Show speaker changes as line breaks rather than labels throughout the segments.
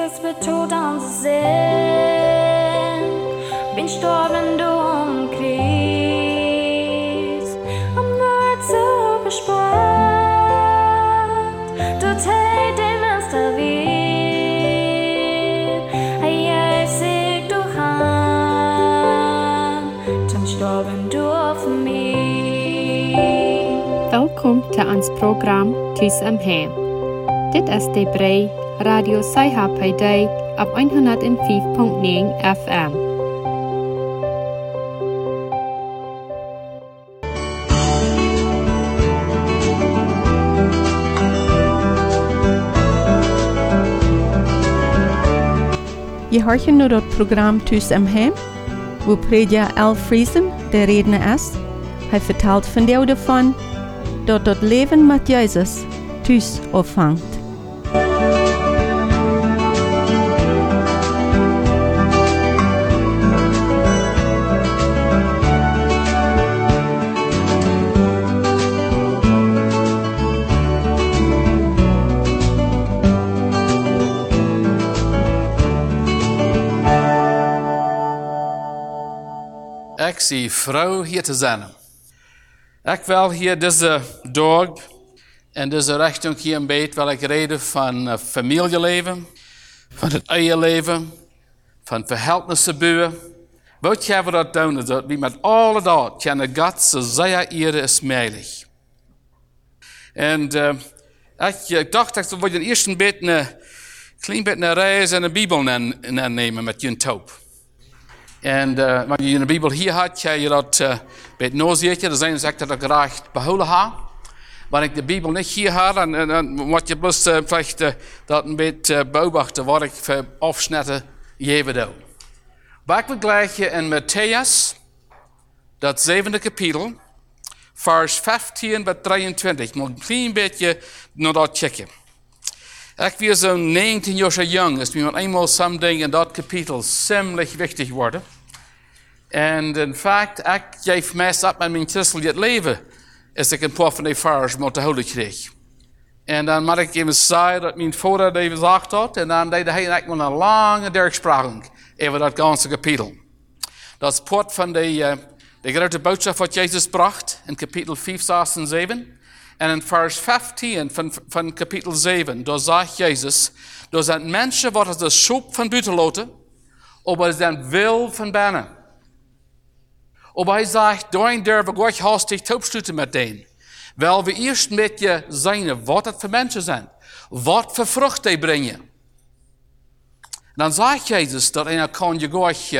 Jesus wird tot an sich sehen. Bin gestorben, du umkreist. Am Wort so bespannt. Du tät den Meister wie. Hey, sieg du han. Zum Storben du auf mich.
Welkom til ons program Thuis am Heim. Dit is de brei Radio Saiha op 105.9 FM.
Je hoort nu het programma Thuis am Heim, wo prediker Al Friesen de redner is. Hij vertelt van jou ervan dat het leven met Jezus thuis opvangt.
Ik zie vrouw hier te zijn. Ik wil hier deze dag en deze richting hier een beetje wil ik reden van familieleven, van het eierleven, van verhältnissen bouwen. Wat gaan we dat doen? Dat we met alle dat kunnen God zo zeer ere is mogelijk. En ik dacht dat we eerst een klein beetje een reis en een Bijbel nemen met je top. En als je een Bijbel hier had, kan je dat bij het nozeertje. Er zijn zegt dat ik graag behouden heb. Wanneer ik de Bijbel niet hier had, dan moet je bloos dat een beetje beobachten wat ik voor afsnitten geven doe. Maar ik wil gelijk in Matthäus, dat 7e kapitel, vers 15 tot 23. Ik moet een klein beetje naar dat checken. Ik was zo'n 19 jaar jong, dus we eenmaal sommige dingen in dat kapitel ziemlich wichtig worden. En in feite, ik geef meest op met mijn christelijk leven, als ik een paar van die vers moet houden kreeg. En dan moet ik even zeggen dat mijn vader dat even gezegd had, en dan deed hij echt een lange durchspraking over dat ganze kapitel. Dat is part van de grote boodschap wat Jezus bracht in kapitel 5, 6 en 7. En in vers 15 van kapitel 7, daar zegt Jezus, er zijn mensen wat de soep van buiten laten, maar het zijn wil van binnen. Maar hij zegt, daarin durven we hastig opsluiten met deen. Wel we eerst met je zijn wat het voor mensen zijn. Wat voor vrucht die brengen. Dan zegt Jezus dat hij kan je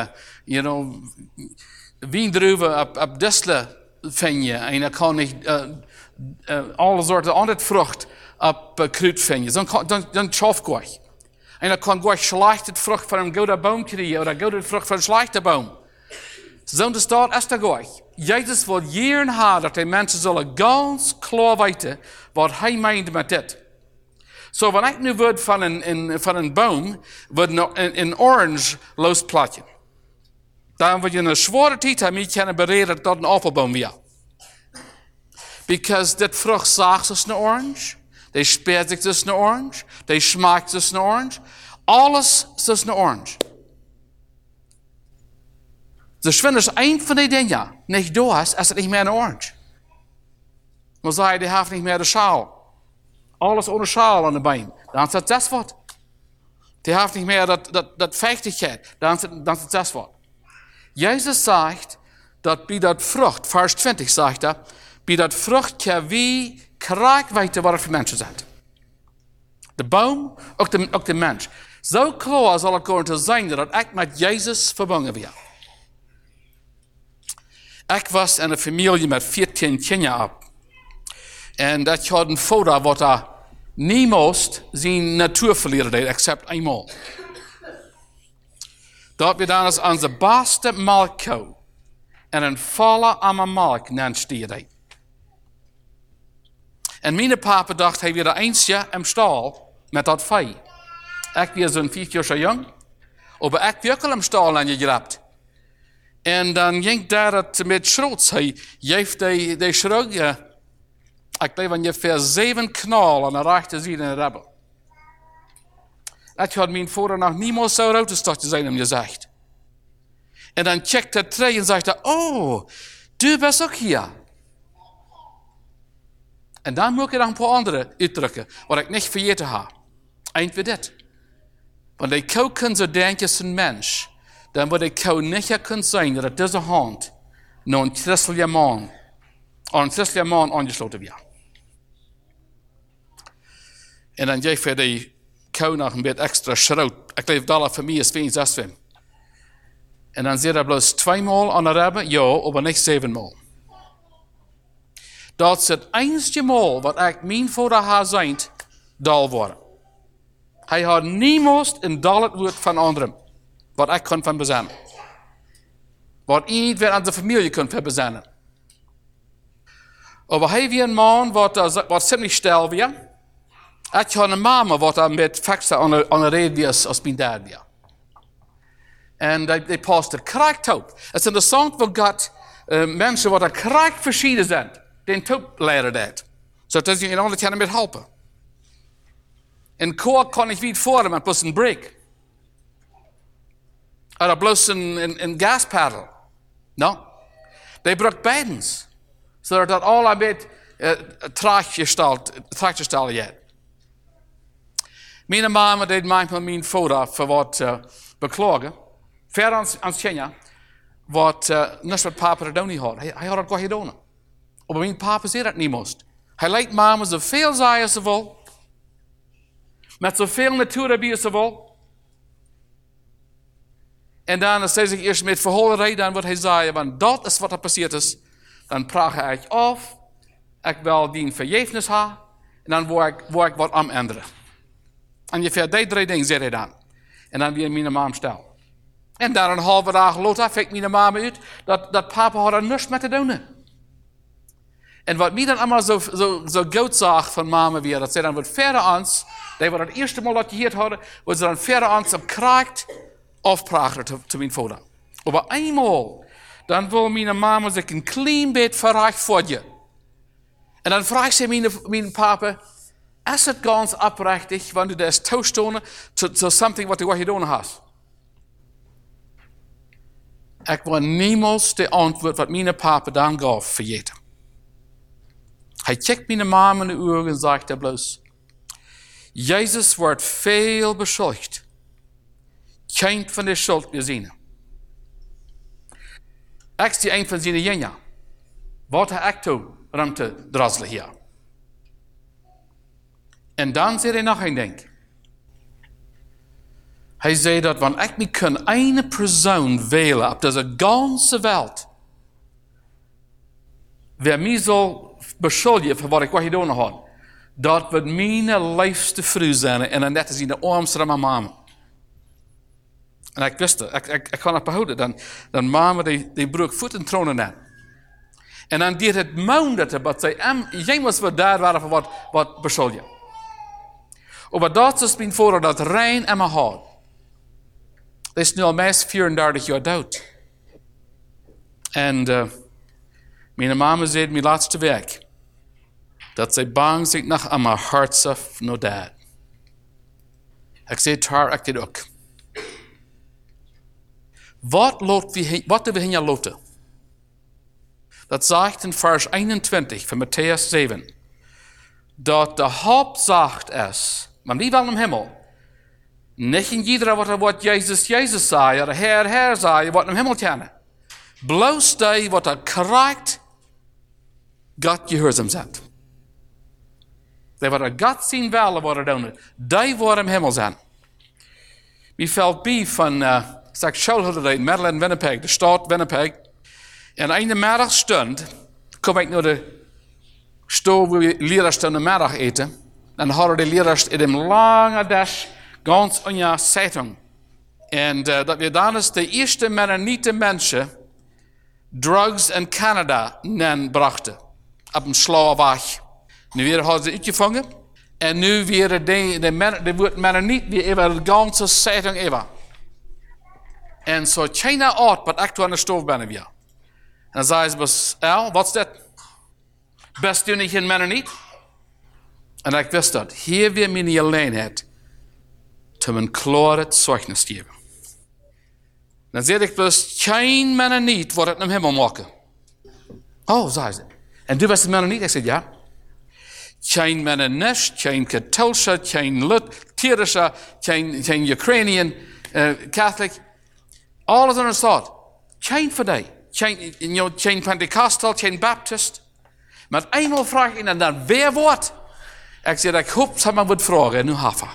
wiendruiven op disselen vinden. En hij kan niet alle soorten andere vrucht op kruid vinden. Dan schaf je. En dan kan je slechte vrucht van een goede boom krijgen. Of een goede vrucht van een slechte boom. Zo'n staat is dat gooi. Jezus wil jaren hebben dat die mensen zullen ganz klaar weten wat hij meent met dit. Zo, wanneer ik nu word van een boom, wordt een orange losplatje. Dan word je een zware tijd hebben, je kunnen bereden dat een appelboom weer. Because dit vrucht zaagt als een orange, die speert zich als een orange, die smaakt als een orange, alles is als een orange. Dus wanneer een van die dingen niet door is het niet meer een orange. Maar zei die heeft niet meer de schaal. Alles ohne schaal aan de been. Dan is het dat wat. Die heeft niet meer dat vechtigheid. Dan is het dat wat. Jezus zegt dat bij dat vrucht, vers 20 zegt hij, bij dat vrucht kan wie kraak weten wat het voor mensen zijn. De boom, ook de mens. Zo klaar zal het komen te zijn dat ik met Jezus verbonden ben. Ik was in een familie met 14 kinderen op. En dat had een vader wat hij niemals zijn natuur verliezen deed, except eenmaal. Dat we dan als onze beste melkkoe en een volle amme melk nestierden. En mijn papa dacht, hij weer eentje in stal met dat vee. Ik was zo'n 4 jaar jong, maar ik werd ook in stal aan je gegrapt. En dan ging daar het met schrots. Hij heeft die schroot, ik denk ongeveer 7 knal aan de rechter zijde in de rebel. Dat had mijn vader nog niemals zo rood zijn hem gezegd. En dan checkt hij terug en zegt hij, oh, du bent ook hier. En dan moet ik nog een paar andere uitdrukken, wat ik niet vergeten heb. Eind weer dit. Want ik kan zo denken als een mens, dan wat ik niet kan zijn dat het deze hand naar een christelijke man aangesloten wordt. En dan geef je die kou nog een beetje extra schroot. Ik geloof dat voor mij is 6. En dan zit er bloos 2 maal aan de hebben, ja, maar niet 7 maal. Dat is het enige maal wat ik mijn vader haar zijn, dal worden. Hij had niemals een dal het woord van anderen, wat ik kon van bezinnen. Wat iedereen aan de familie kon van bezinnen. Maar hij was een man wat ziemlich stil was. Ik had een mama wat met fakten aan de reden was als mijn dad was. En die paste krijgt op. Het is interessant wat God mensen wat krijgt verschieden zijn. Den top leren dat. Zodat je in andere kunnen met helpen. In koor kan ik niet voor hem plus een break. Of bloos een gaspaddel. No. Die gebruikt beidens. Zodat dat al een beetje traaggestal is. Mijn mama deed manchmal mijn vader voor wat beklagen. Ver aan Kenia. Wat niet wat papa er doen had. Hij had het gewoon gedaan. Maar mijn papa zei dat niet moest. Hij lijkt mama zoveel zei als ze wil. Met zoveel natuur erbij als ze wil. En dan zei zich eerst met verholen dan wat hij zei. Want dat is wat er passiert is. Dan praat ik af. Ik wil die vergevenis hebben. En dan wil ik wat aan änderen. En je vindt die 3 dingen, zei hij dan. En dan weer mijn mama stel. En daar een halve dag later fik mijn mama uit. Dat papa had er niks mee te doen. En wat mij dan allemaal zo goed zag van mama weer. Dat ze dan wat verder ans. Die wat het eerste mal dat je hier hadden. Wat ze dan verder ans op kraakt. Afpraten te mijn vader. Maar eenmaal. Dan wil mijn mama zich een klein beetje verrecht voor je. En dan vraagt ze mijn papa. Is het ganz oprechtig, wanneer je dat toestonen to something wat je gedaan hebt? Ik wil niemals de antwoord wat mijn papa dan gaf vergeten. Hij checkt mijn mama in de ogen en zegt er bloos. Jezus wordt veel beschuldigd. Geen van de schuld meer zien. Ik zie een van zijn jenja. Wat heb ik toe om te drasselen hier? En dan zei hij nog een ding. Hij zei dat wanneer ik me kan een persoon wählen op deze ganze wereld, wer mij zal beschuldigen voor wat ik gedaan had, dat wordt mijn liefste vrouw zijn en dan net als in de armste van mijn mama. En ik wist het, ik kan het behouden. Dan mama die broek voet en tronen net. En dan deed het maanden dat zij jij moest wat daar waren voor wat beschuldigen. Maar dat is mijn vader dat rein en mijn hart. Dat is nu al meest 34 jaar dood. En mijn mama zei mijn laatste week. Dat zij bang zijn nog aan mijn hart zelf naar dad. Ik zei het haar, ik dit ook. Wat doen we hier loten? Dat zegt in vers 21 van Matthäus 7. Dat de hoofdzaak is, maar niet wel in hemel. Niet in iedereen wat Jezus zei, of Heer zei, wat in hemel kennen. Bloos die wat er krijgt, God gehoorzaam zijn. Die wat er God zien willen, wat er doen, die worden in hemel zijn. Wie valt bij van schoolholiday in Madeline, Winnipeg, de stad Winnipeg. En in de middagstund kom ik naar de stoel waar we leraars de middag eten. Dan hadden de leraars in een lange dash ganz onja Zeitung. En dat we dan is de eerste Mennoniete mensen drugs in Canada brachten. Op een slauwe weg. Nu weer hadden ze uitgevangen. En nu weer de Mennoniet weer even de ganze Zeitung even. En zo China oud, wat ik toen aan de stoel ben weer. En dan zei ze, wat is dat? Best u niet een Mennoniet? En ik wist dat. Hier weer mijn alleenheid. te een klare zeugnis geven. Dan zeg ik bloos, geen Mennoniet wordt het naar hemel maken. Oh, zei ze. En du was het Mennoniet? Ik zei, ja. Geen Mennonist, geen Katholische, geen Lutherische, geen Ukrainian, Catholic. Alles in een staat. Geen voor die. Geen Pentecostal, geen Baptist. Maar eenmaal vraag ik en dan weer wordt. Ik zeg, ik hoop dat men wordt vragen nu hafa.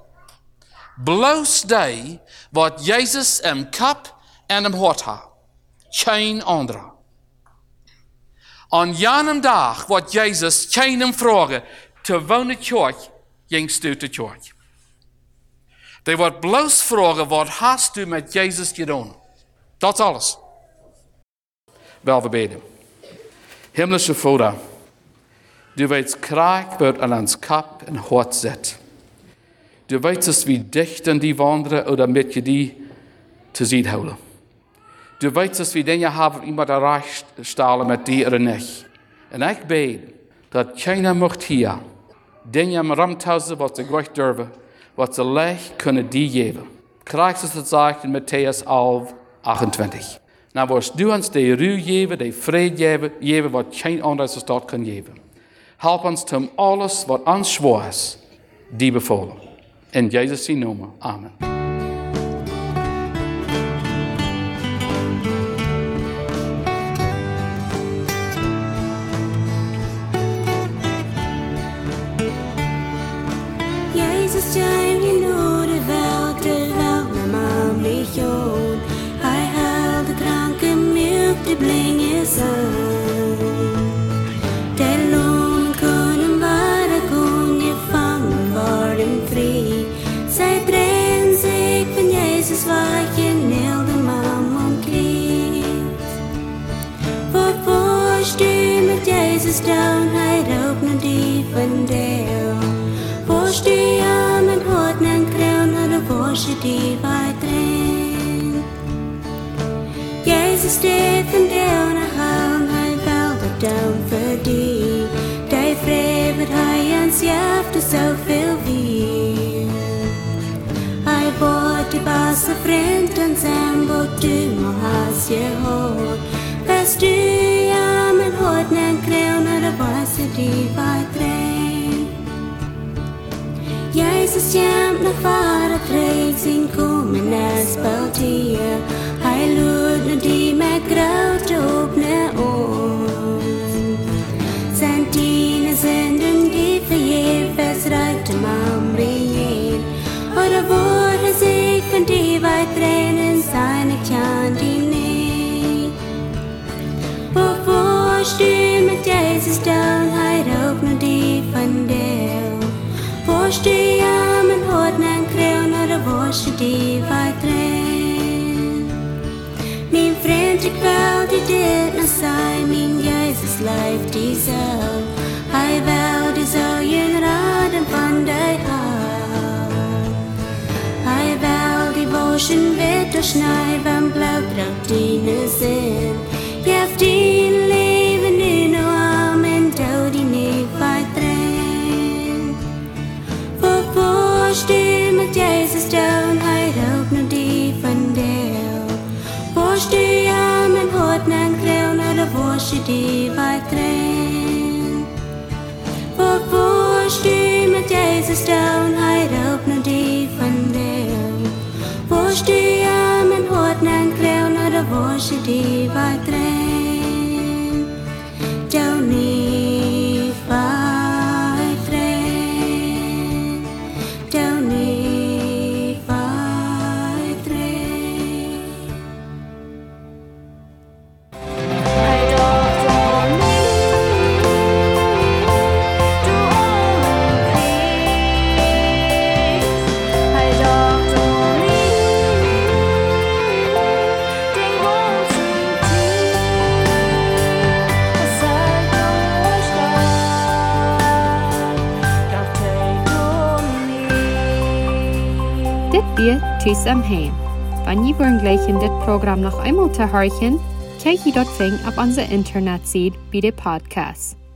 Bloos die wat Jezus in kap en in hart had. Geen andere. Aan jenem dag wat Jezus geen vragen te wonen kerk, gingst u de kerk. Die wordt bloos vragen, wat hast u met Jezus gedaan? Dat is alles. Wel, we bidden. Himmlische Vader, du weet kraak wat aan ons kap en hart zit. Du weet wie dicht aan die wandelen, oder met je die te zien houden. Du weet wie dingen hebben iemand erreicht stalen met die er niet. En ik bid dat keiner mocht hier dingen am ramthuizen wat ze graag durven, wat ze leg kunnen die geven. Krijgt het zegt in Matthäus 11, 28. Nou was du ons de ruw geven, de vrede geven wat geen andere stad kan geven. Help ons om alles wat ons zwaar is, die bevolen. In Jezus' naam, amen.
Jesus time you know de welt met mam legion. Hij haalt de kranke milk, de blinge zon. De loon kunnen waar kon je vangen worden vrij. Zij brengen zich van Jezus wat je neel de mam omkleedt. Voor stuur met Jezus down, hij roopt naar die van deel. Voor stuur aan mijn hart en kroon naar de worstje die wij drinken. Jezus deed van deel naar hand, hij velde down voor die. Die vrede wat hij ons jafte zoveel wie. Hij wordt de beste vriend en zijn wat du maar als je hoort. Wij stuur aan mijn hart en kroon naar de worstje die wij drinken. Jezus jammt naar vader treed zien komen als Baltier. Hij loert naar die met grote opne oor. Zijn tienen zenden die vergeefs reikt hem aan bijeen. Oder worden zich van die wij trainen zijn ik kan die niet. Voor stuur met Jezus down, hij roopt naar die van deel. Voor stuur aan mijn hart en kroon naar de worstje die wij drinken. Mijn vriend, ik wil die dit nog zijn, mijn Jezus lijf die zal. Hij wil die zo je raden van die hart. Hij wil die worstje wit doorsnijden van blauwdruk die ne zin. Je hebt die leven nu nog aan en dood die niet wij drinken. Voor stuur met Jezus down, hij roopt naar die van deel. Voor stuur aan mijn hart en kroon naar de worstje die wij drinken. Voor stuur met Jezus down, hij roopt naar die van deel. Voor stuur aan mijn hart en kroon naar de worstje die wij drinken. Down niet wij.
Tuis am Heim. Wenn ihr wollen gleich in das Programm noch einmal zu hören, könnt ihr dort auf unserer Internetseite bei den Podcasts.